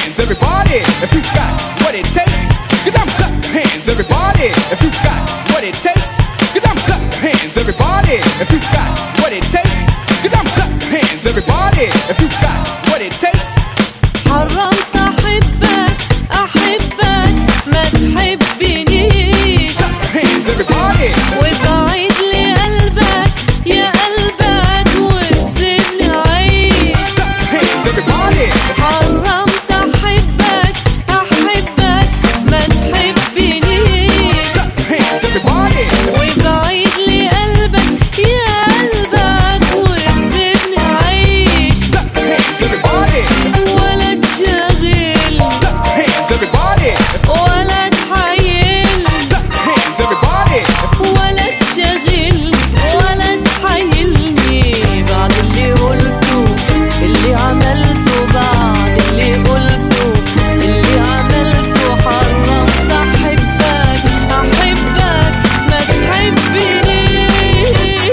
hands, everybody, if you got what it takes. Cause I'm clap your hands, everybody, if you got what it takes. Cause I'm clap your hands, everybody, if you got what it takes. Cause I'm clap your hands, everybody, if you got what it takes. حرمت أحبك أحبك ما تحبنيش. Clap your hands, everybody. وبعيد لي قلبك يا قلبك وتسيبني أعيش. Clap your hands, everybody. حرمت أحبك أحبك ما تحبنيش. Clap your hands, everybody. وبعيد لي قلبك يا قلبك وتسيبني أعيش. Clap your hands, everybody. ولا تشغل Clap your hands, everybody. ولا تحايل Clap your hands, everybody. ولا تشغل ولا تحايلني بعد اللي قلته اللي عملته بعد اللي قلته اللي عملته. حرمت أحبك أحبك ما تحبنيش.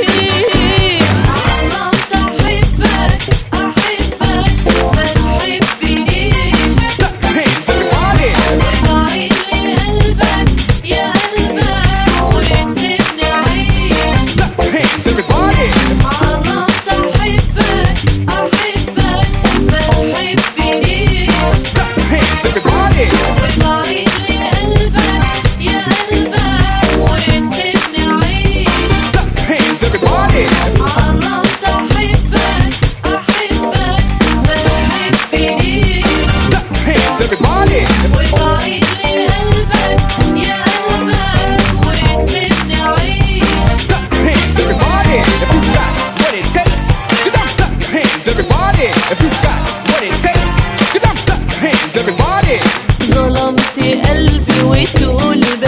حرمت أحبك أحبك ما تحبنيش. Clap your hands, everybody. وبعيد لي قلبك يا قلبك وتسيبني أعيش. Clap your hands, everybody. حرمت أحبك أحبك ما تحبنيش. Clap your hands, everybody. وبعيد لي قلبك يا قلبك وتسيبني أعيش. Clap your hands, everybody. حرمت أحبك أحبك ما تحبنيش. Clap your hands, everybody. وبعيد لي قلبك يا قلبك وتسيبني أعيش. Clap your hands, everybody. If you got what it takes. Cause I'm clap your hands, everybody. If you got what it takes. Cause I'm clap your hands, everybody. ظلمت قلبي وتقول